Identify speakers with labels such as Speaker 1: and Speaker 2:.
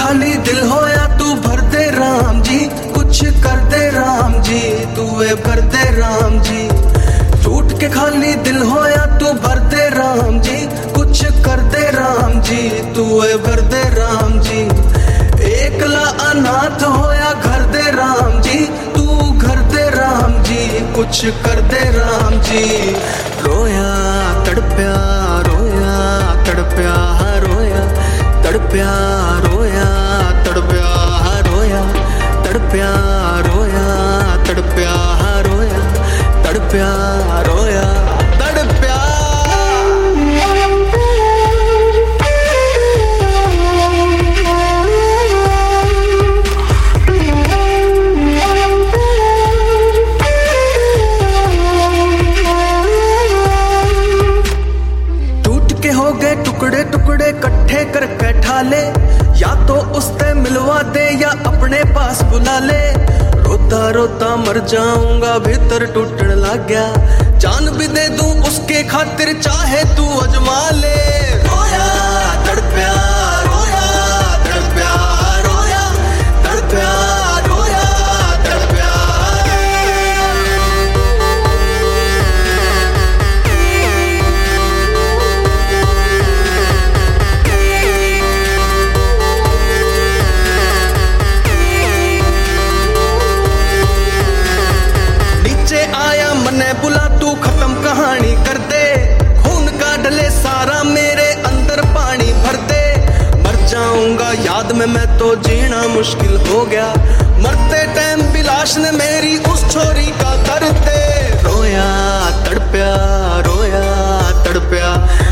Speaker 1: खाली दिल होया तू भर दे राम जी, कुछ कर दे राम जी, तू भर दे राम जी। टूट के खाली दिल होया तू भर दे राम जी, कुछ कर दे राम जी, तू भर दे राम जी। एकला अनाथ होया घर दे राम जी, तू घर दे राम जी, कुछ कर दे राम जी। रोया तड़प्या रोया तड़प्या रोया तड़प्या रोया तड़प्या रोया तड़प्या रोया तड़प्या रोया तड़प्या रोया तड़प्या। हो गए टुकड़े टुकड़े कट्ठे करके ठाले, या तो उससे मिलवा दे या अपने पास बुला ले। रोता रोता मर जाऊंगा भीतर टूटने लग गया, जान भी दे दूं उसके खातिर चाहे तू अजमा ले। रोया तड़प्या रोया तड़प्या रोया तड़प्या रोया तड़प्या। मने बुला तू खत्म कहानी कर दे, खून का डले सारा मेरे अंदर पानी भर दे। मर जाऊंगा याद में मैं तो जीना मुश्किल हो गया, मरते टाइम भी लाश ने मेरी उस छोरी का कर दे। रोया तड़प्या रोया तड़प्या